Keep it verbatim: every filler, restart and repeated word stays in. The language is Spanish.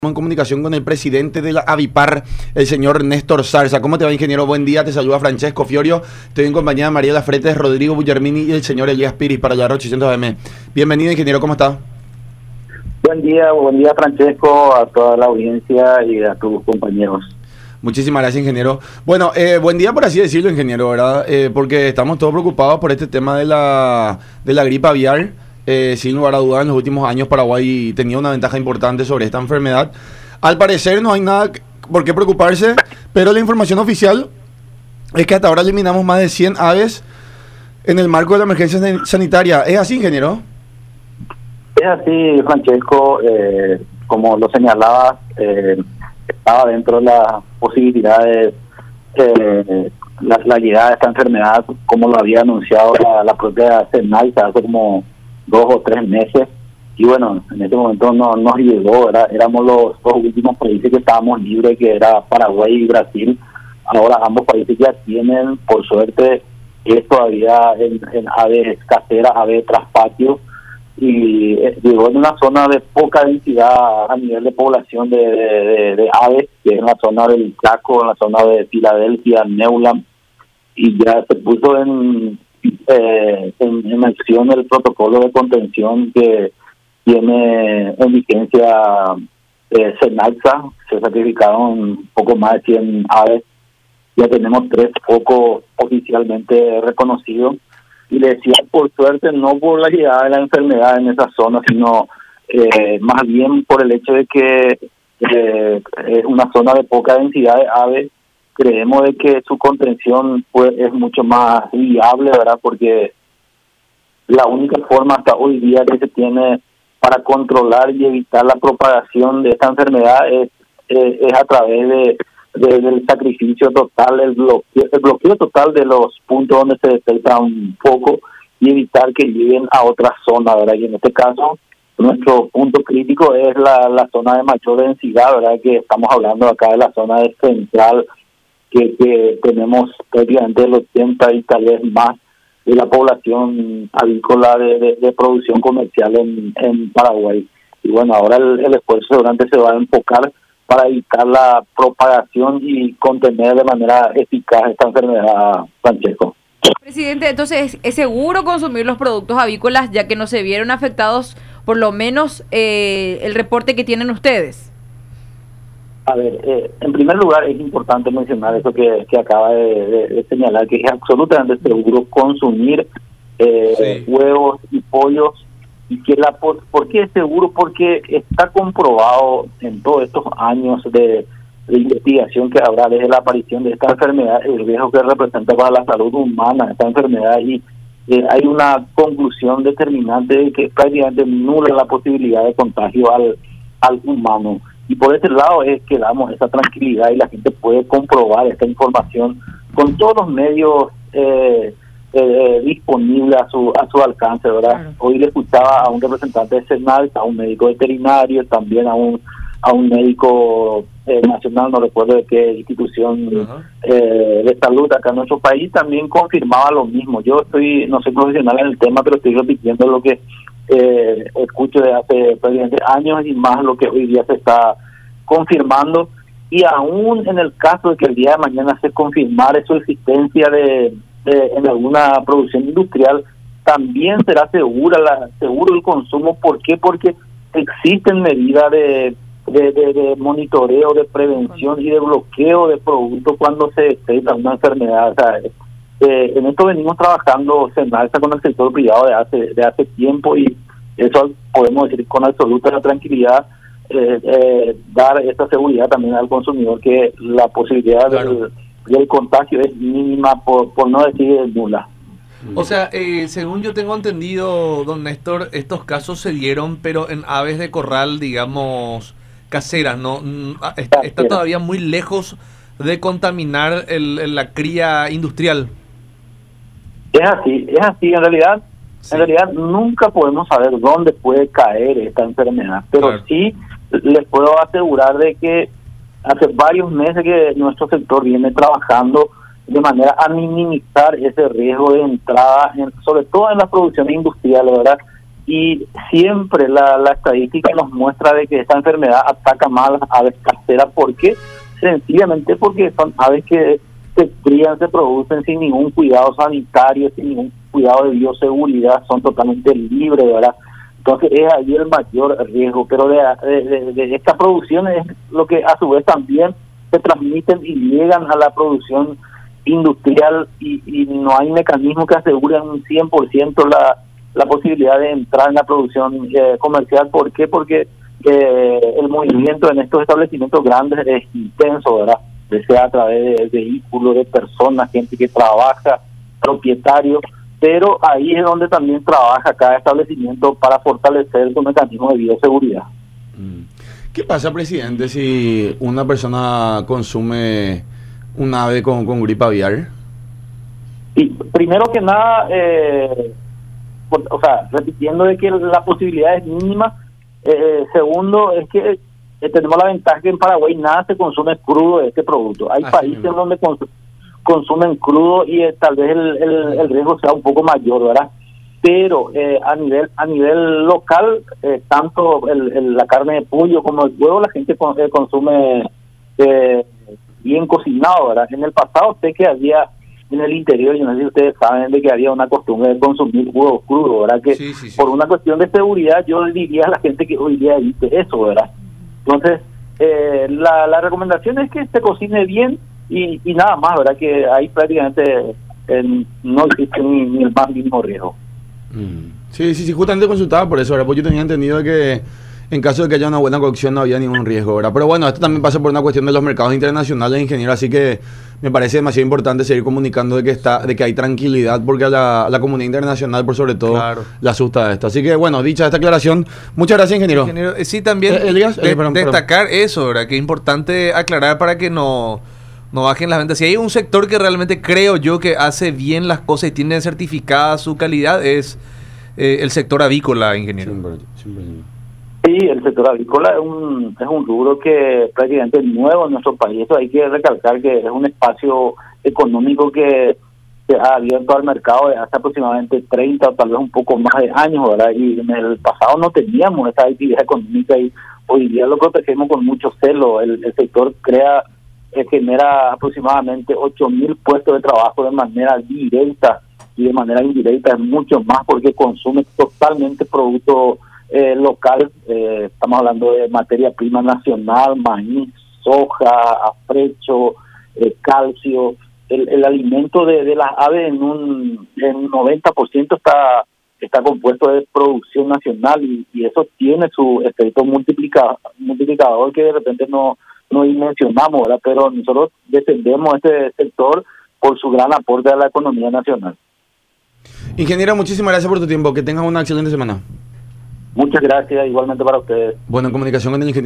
En comunicación con el presidente de la Avipar, el señor Néstor Zarza. ¿Cómo te va, ingeniero? Buen día, te saluda Francesco Fiorio. Estoy en compañía de Mariela Fretes, Rodrigo Bullarmini y el señor Elías Piris para la ochocientos A M. Bienvenido, ingeniero, ¿cómo está? Buen día, buen día, Francesco, a toda la audiencia y a tus compañeros. Muchísimas gracias, ingeniero. Bueno, eh, buen día por así decirlo, ingeniero, ¿verdad? Eh, porque estamos todos preocupados por este tema de la, de la gripe aviar. Eh, sin lugar a dudas, en los últimos años Paraguay tenía una ventaja importante sobre esta enfermedad. Al parecer no hay nada por qué preocuparse, pero la información oficial es que hasta ahora eliminamos más de cien aves en el marco de la emergencia sanitaria. ¿Es así, ingeniero? Es así, Francesco. Eh, como lo señalabas, eh, estaba dentro de las posibilidades eh, la, la llegada de esta enfermedad, como lo había anunciado la, la propia SENALSA hace como dos o tres meses, y bueno, en este momento no nos llegó, era, éramos los dos últimos países que estábamos libres, que era Paraguay y Brasil. Ahora ambos países ya tienen, por suerte, es todavía en, en aves caseras, aves traspatio, y eh, llegó en una zona de poca densidad a nivel de población de, de, de, de aves, que es en la zona del Chaco, en la zona de Filadelfia, Neuland, y ya se puso en Eh, en, en acción el protocolo de contención que tiene en vigencia eh, SENALSA. Se sacrificaron un poco más de cien aves, ya tenemos tres focos oficialmente reconocidos, y le decía, por suerte, no por la llegada de la enfermedad en esa zona, sino eh, más bien por el hecho de que eh, es una zona de poca densidad de aves. Creemos de que su contención pues es mucho más viable, ¿verdad? Porque la única forma hasta hoy día que se tiene para controlar y evitar la propagación de esta enfermedad es, es, es a través de, de del sacrificio total, el bloqueo, el bloqueo total de los puntos donde se detecta un foco y evitar que lleguen a otra zona, ¿verdad? Y en este caso, nuestro punto crítico es la, la zona de mayor densidad, ¿verdad? Que estamos hablando acá de la zona de central, Que, que tenemos prácticamente el ochenta y tal vez más de la población avícola de, de, de producción comercial en, en Paraguay. Y bueno, ahora el, el esfuerzo seguramente se va a enfocar para evitar la propagación y contener de manera eficaz esta enfermedad, Francesco. Presidente, entonces, ¿es seguro consumir los productos avícolas ya que no se vieron afectados, por lo menos eh, el reporte que tienen ustedes? A ver, eh, en primer lugar es importante mencionar eso que, que acaba de, de, de señalar, que es absolutamente seguro consumir eh, sí. huevos y pollos, y que la por, ¿por qué es seguro? Porque está comprobado en todos estos años de, de investigación que habrá desde la aparición de esta enfermedad, el riesgo que representa para la salud humana esta enfermedad, y eh, hay una conclusión determinante de que prácticamente nula la posibilidad de contagio al, al humano. Y por ese lado es que damos esa tranquilidad y la gente puede comprobar esta información con todos los medios eh, eh, disponibles a su a su alcance, ¿verdad? Claro. Hoy le escuchaba a un representante de SENALSA, a un médico veterinario, también a un a un médico eh, nacional, no recuerdo de qué institución uh-huh. eh, de salud acá en nuestro país, también confirmaba lo mismo. Yo estoy, no soy profesional en el tema, pero estoy repitiendo lo que Eh, escucho de hace prácticamente años y más lo que hoy día se está confirmando, y aún en el caso de que el día de mañana se confirmare su existencia de, de en alguna producción industrial, también será segura la seguro el consumo. ¿Por qué? Porque existen medidas de, de, de, de monitoreo, de prevención y de bloqueo de productos cuando se detecta una enfermedad. O sea, Eh, en esto venimos trabajando SENALSA con el sector privado de hace de hace tiempo, y eso podemos decir con absoluta tranquilidad, eh, eh, dar esta seguridad también al consumidor, que la posibilidad claro. del, del contagio es mínima, por, por no decir nula. O sea, eh, según yo tengo entendido, don Néstor, estos casos se dieron, pero en aves de corral, digamos, caseras, ¿no? Está, está todavía muy lejos de contaminar el, el, la cría industrial. Es así, es así, en realidad, sí. en realidad nunca podemos saber dónde puede caer esta enfermedad, pero claro. sí les puedo asegurar de que hace varios meses que nuestro sector viene trabajando de manera a minimizar ese riesgo de entrada, en, sobre todo en las producciones industriales, ¿verdad? y siempre la, la estadística nos muestra de que esta enfermedad ataca más a las aves caseras. ¿Por qué? Sencillamente porque son aves que se crían, se producen sin ningún cuidado sanitario, sin ningún cuidado de bioseguridad, son totalmente libres, ¿verdad? Entonces es ahí el mayor riesgo, pero de, de, de, de esta producción es lo que a su vez también se transmiten y llegan a la producción industrial y, y no hay mecanismos que aseguren un cien por ciento la, la posibilidad de entrar en la producción eh, comercial. ¿Por qué? Porque eh, el movimiento en estos establecimientos grandes es intenso, ¿verdad? Sea a través de vehículos, de personas, gente que trabaja, propietarios, pero ahí es donde también trabaja cada establecimiento para fortalecer su mecanismo de bioseguridad. ¿Qué pasa, presidente, si una persona consume un ave con, con gripe aviar? Y primero que nada, eh, por, o sea, repitiendo de que la posibilidad es mínima. Eh, segundo, es que eh, tenemos la ventaja que en Paraguay nada se consume crudo de este producto. Hay Así países mismo. donde cons consumen crudo y eh, tal vez el, el, el riesgo sea un poco mayor, ¿verdad? Pero eh, a nivel a nivel local, eh, tanto el, el, la carne de pollo como el huevo, la gente con, eh, consume eh, bien cocinado, ¿verdad? En el pasado sé que había en el interior, yo no sé si ustedes saben de que había una costumbre de consumir huevos crudos, ¿verdad? Que Sí, sí, sí. por una cuestión de seguridad yo diría a la gente que hoy día evite eso, ¿verdad? Entonces, eh, la, la recomendación es que se cocine bien y, y nada más, ¿verdad? Que ahí prácticamente eh, no existe ni, ni el más mínimo riesgo. Mm. Sí, sí, sí, justamente consultaba por eso, ¿verdad? Pues yo tenía entendido que en caso de que haya una buena cocción no había ningún riesgo, ¿verdad? Pero bueno, esto también pasa por una cuestión de los mercados internacionales, ingeniero, así que me parece demasiado importante seguir comunicando de que está, de que hay tranquilidad, porque a la, a la comunidad internacional, por sobre todo, Claro. le asusta esto. Así que bueno, dicha esta aclaración, muchas gracias, ingeniero. Ingeniero, eh, sí, también Eh, Elías, eh, de- perdón, perdón. destacar eso, ¿verdad? Que es importante aclarar para que no, no bajen las ventas. Si hay un sector que realmente creo yo que hace bien las cosas y tiene certificada su calidad, es eh, el sector avícola, ingeniero. Siempre, siempre. Sí, el sector avícola es un, es un rubro que prácticamente es nuevo en nuestro país. Eso hay que recalcar que es un espacio económico que se ha abierto al mercado de hace aproximadamente treinta o tal vez un poco más de años, ¿verdad? Y en el pasado no teníamos esta actividad económica y hoy día lo protegemos con mucho celo. El, el sector crea, eh, genera aproximadamente ocho mil puestos de trabajo de manera directa y de manera indirecta es mucho más porque consume totalmente producto Eh, local, eh, estamos hablando de materia prima nacional, maíz, soja, afrecho, eh, calcio. El, el alimento de, de las aves en un, en un noventa por ciento está está compuesto de producción nacional y, y eso tiene su efecto multiplica, multiplicador que de repente no, no dimensionamos, ¿verdad? Pero nosotros defendemos este sector por su gran aporte a la economía nacional. Ingeniero, muchísimas gracias por tu tiempo, que tengas una excelente semana. Muchas gracias, igualmente para ustedes. Bueno, en comunicación con el ingeniero.